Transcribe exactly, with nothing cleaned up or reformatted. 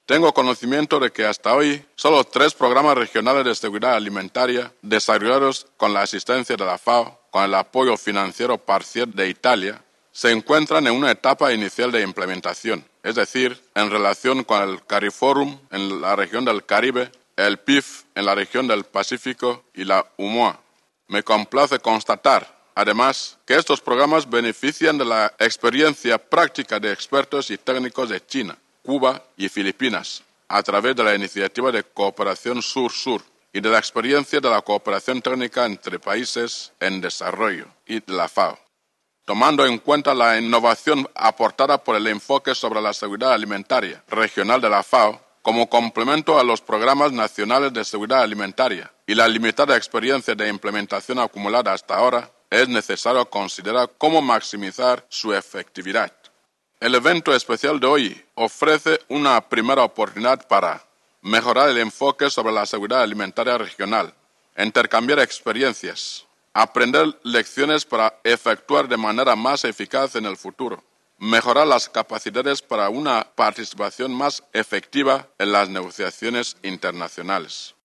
Tengo conocimiento de que hasta hoy solo tres programas regionales de seguridad alimentaria desarrollados con la asistencia de la FAO, con el apoyo financiero parcial de Italia, se encuentran en una etapa inicial de implementación, es decir, en relación con el CARIFORUM en la región del Caribe, el P I F en la región del Pacífico y la U M O A. Me complace constatar, además, que estos programas benefician de la experiencia práctica de expertos y técnicos de China, Cuba y Filipinas, a través de la iniciativa de cooperación Sur-Sur y de la experiencia de la cooperación técnica entre países en desarrollo y de la FAO. Tomando en cuenta la innovación aportada por el enfoque sobre la seguridad alimentaria regional de la FAO, como complemento a los programas nacionales de seguridad alimentaria y la limitada experiencia de implementación acumulada hasta ahora, es necesario considerar cómo maximizar su efectividad. El evento especial de hoy ofrece una primera oportunidad para mejorar el enfoque sobre la seguridad alimentaria regional, intercambiar experiencias, aprender lecciones para efectuar de manera más eficaz en el futuro, mejorar las capacidades para una participación más efectiva en las negociaciones internacionales.